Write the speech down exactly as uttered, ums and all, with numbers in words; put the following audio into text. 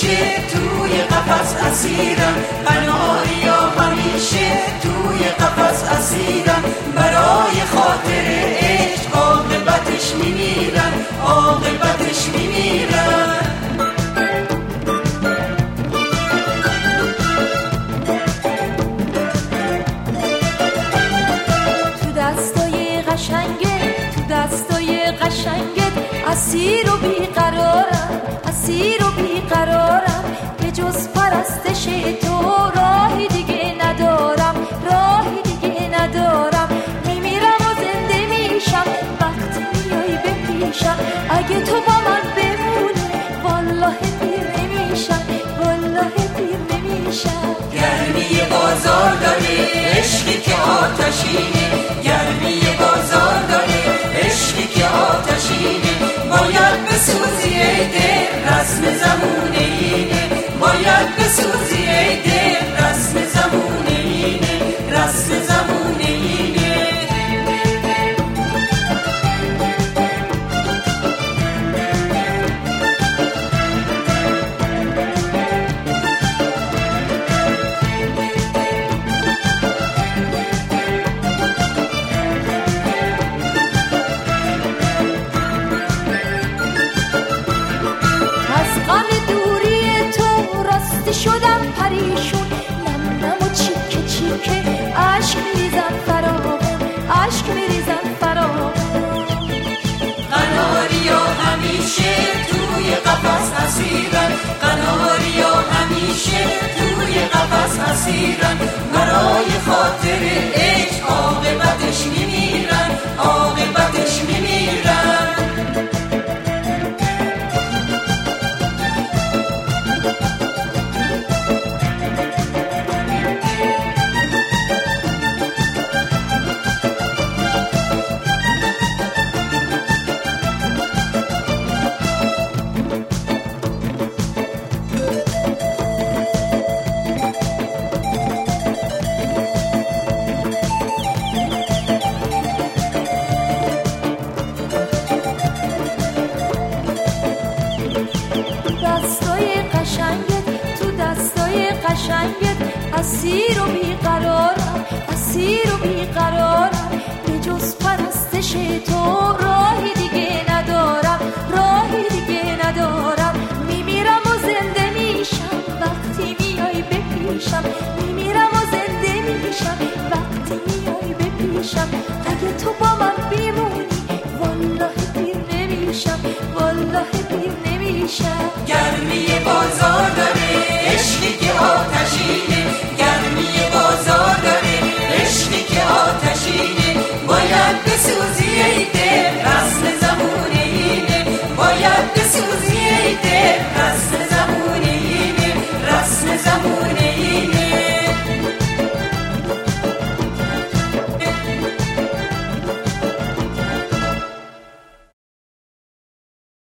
همیشه توی قفس اسیرم، قناریا همیشه توی قفس اسیرم، برای خاطر عشق عاقبتش میمیرم، عاقبتش میمیرم. تو دستای قشنگت، تو دستای قشنگت اسیر و بیقرارم، اسیر و بیقرارم، به جز پرستش تو راهی دیگه ندارم، راهی دیگه ندارم. میمیرم و زنده میشم وقتی میای به پیشم، اگه تو با من بمونی والله پیر نمیشم، والله پیر نمیشم. گرمی بازار داره عشقی که آتشینه، گرمی بازار داره عشقی که آتشینه، باید بسوزی ای دل رسم زمونه اینه، باید بسوزی ای دل رسم زمونه اینه، رسم زمونه اینه. شدم پریشون، نم نم و چیکه چیکه عشق میریزم فراغون، عشق میریزم فراغون. قناریا همیشه توی قفس اسیرن، قناریا همیشه توی قفس اسیرن، برای خاطر عشق عاقبتش میمیرن، عاقبتش میمیرن. قشنگت اسیر و بیقرارم، اسیر و بیقرارم، به جز پرستش تو